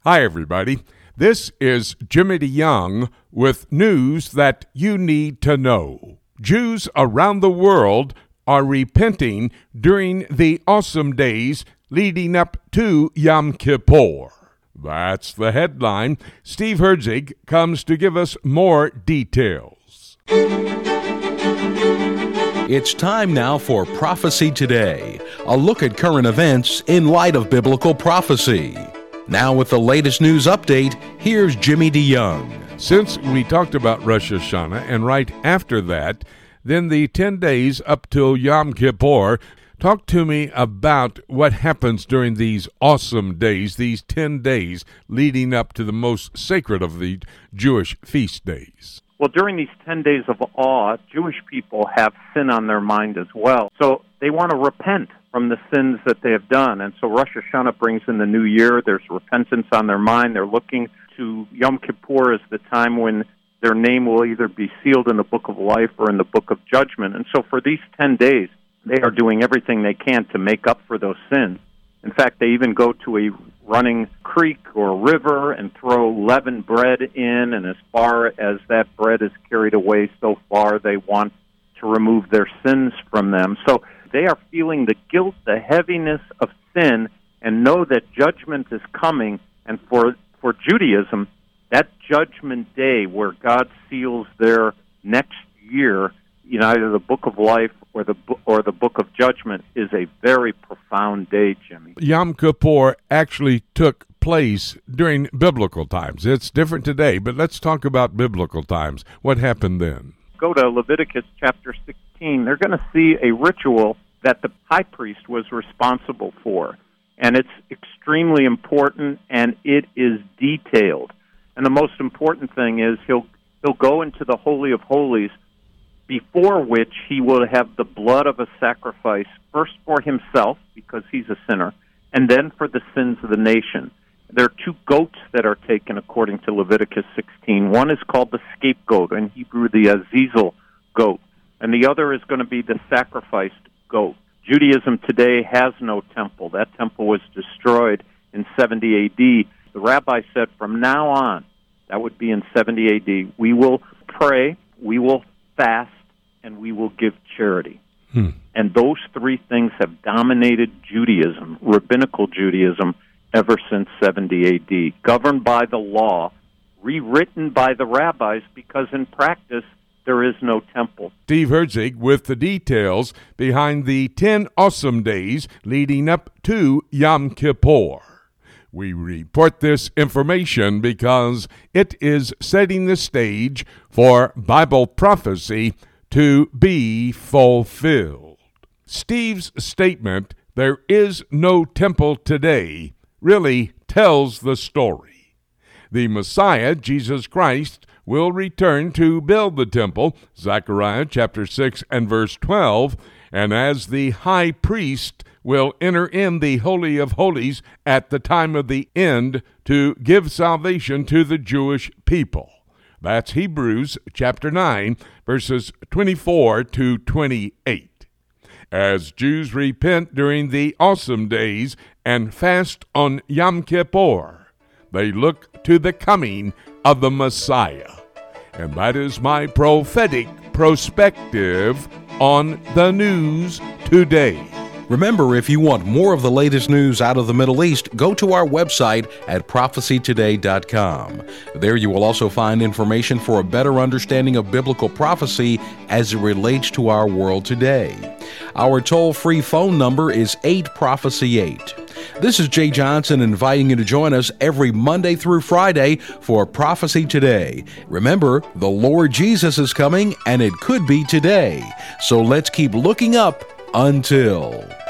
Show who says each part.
Speaker 1: Hi, everybody. This is Jimmy DeYoung with news that you need to know. Jews around the world are repenting during the awesome days leading up to Yom Kippur. That's the headline. Steve Herzig comes to give us more details.
Speaker 2: It's time now for Prophecy Today, a look at current events in light of biblical prophecy. Now with the latest news update, here's Jimmy DeYoung.
Speaker 1: Since we talked about Rosh Hashanah, and right after that, then the 10 days up till Yom Kippur, talk to me about what happens during these awesome days, these 10 days leading up to the most sacred of the Jewish feast days.
Speaker 3: Well, during these 10 days of awe, Jewish people have sin on their mind as well. So they want to repent from the sins that they have done. And so Rosh Hashanah brings in the new year. There's repentance on their mind. They're looking to Yom Kippur as the time when their name will either be sealed in the book of life or in the book of judgment. And so for these 10 days, they are doing everything they can to make up for those sins. In fact, they even go to a running creek or river and throw leavened bread in, and as far as that bread is carried away so far, they want to remove their sins from them. So they are feeling the guilt, the heaviness of sin, and know that judgment is coming. And for Judaism, that judgment day where God seals their next year in either the book of life or the book of judgment is a very profound day, Jimmy.
Speaker 1: Yom Kippur actually took place during biblical times. It's different today, but let's talk about biblical times. What happened then?
Speaker 3: Go to Leviticus chapter 16. They're going to see a ritual that the high priest was responsible for, and it's extremely important, and it is detailed. And the most important thing is he'll go into the Holy of Holies, before which he will have the blood of a sacrifice, first for himself, because he's a sinner, and then for the sins of the nation. There are two goats that are taken according to Leviticus 16. One is called the scapegoat, in Hebrew the Azazel goat, and the other is going to be the sacrificed goat. Judaism today has no temple. That temple was destroyed in 70 A.D. The rabbi said from now on, that would be in 70 A.D., we will pray, we will fast, and we will give charity. And those three things have dominated Judaism, rabbinical Judaism, ever since 70 A.D., governed by the law, rewritten by the rabbis, because in practice, there is no temple.
Speaker 1: Steve Herzig with the details behind the 10 awesome days leading up to Yom Kippur. We report this information because it is setting the stage for Bible prophecy to be fulfilled. Steve's statement, "There is no temple today," really tells the story. The Messiah, Jesus Christ, will return to build the temple, Zechariah chapter 6 and verse 12, and as the high priest will enter in the Holy of Holies at the time of the end to give salvation to the Jewish people. That's Hebrews chapter 9, verses 24 to 28. As Jews repent during the awesome days and fast on Yom Kippur, they look to the coming of the Messiah. And that is my prophetic perspective on the news today.
Speaker 2: Remember, if you want more of the latest news out of the Middle East, go to our website at prophecytoday.com. There you will also find information for a better understanding of biblical prophecy as it relates to our world today. Our toll-free phone number is 8-PROPHECY-8. This is Jay Johnson inviting you to join us every Monday through Friday for Prophecy Today. Remember, the Lord Jesus is coming, and it could be today. So let's keep looking up until...